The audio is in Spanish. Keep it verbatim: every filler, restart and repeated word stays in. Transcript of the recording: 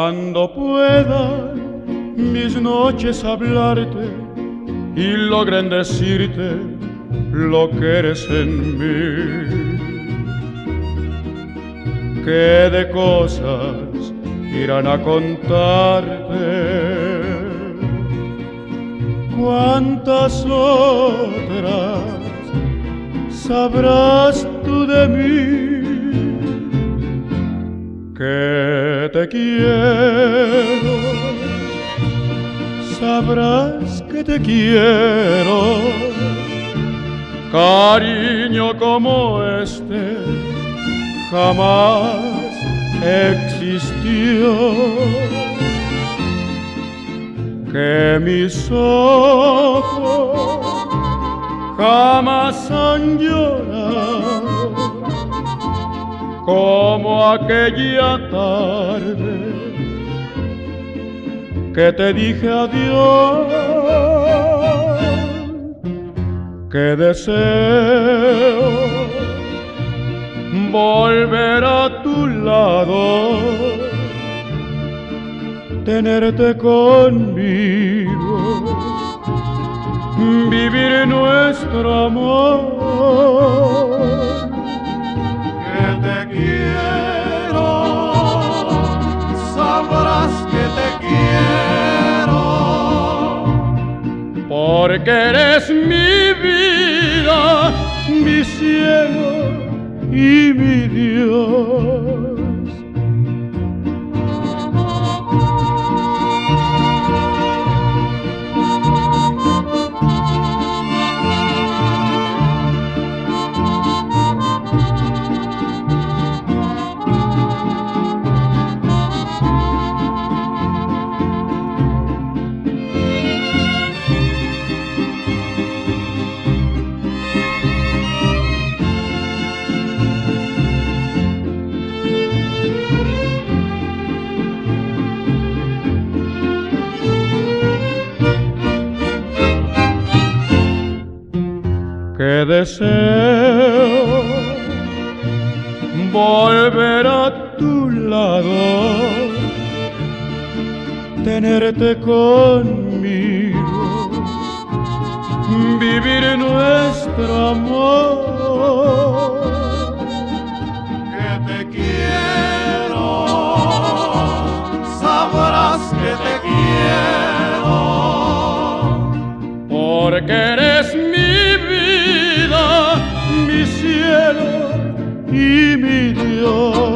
Cuando puedan mis noches hablarte y logren decirte lo que eres en mí, que de cosas irán a contarte, cuántas otras sabrás tú de mí. Que te quiero, sabrás que te quiero, cariño como este jamás existió, que mis ojos jamás han llorado como aquella tarde que te dije adiós, que deseo volver a tu lado, tenerte conmigo, vivir nuestro amor. Que te quiero, sabrás que te quiero, porque eres mi vida, mi cielo y mi Dios. Que deseo volver a tu lado, tenerte conmigo, vivir nuestro amor. Que te quiero, sabrás que te quiero, porque eres mi vida, mi cielo y mi Dios.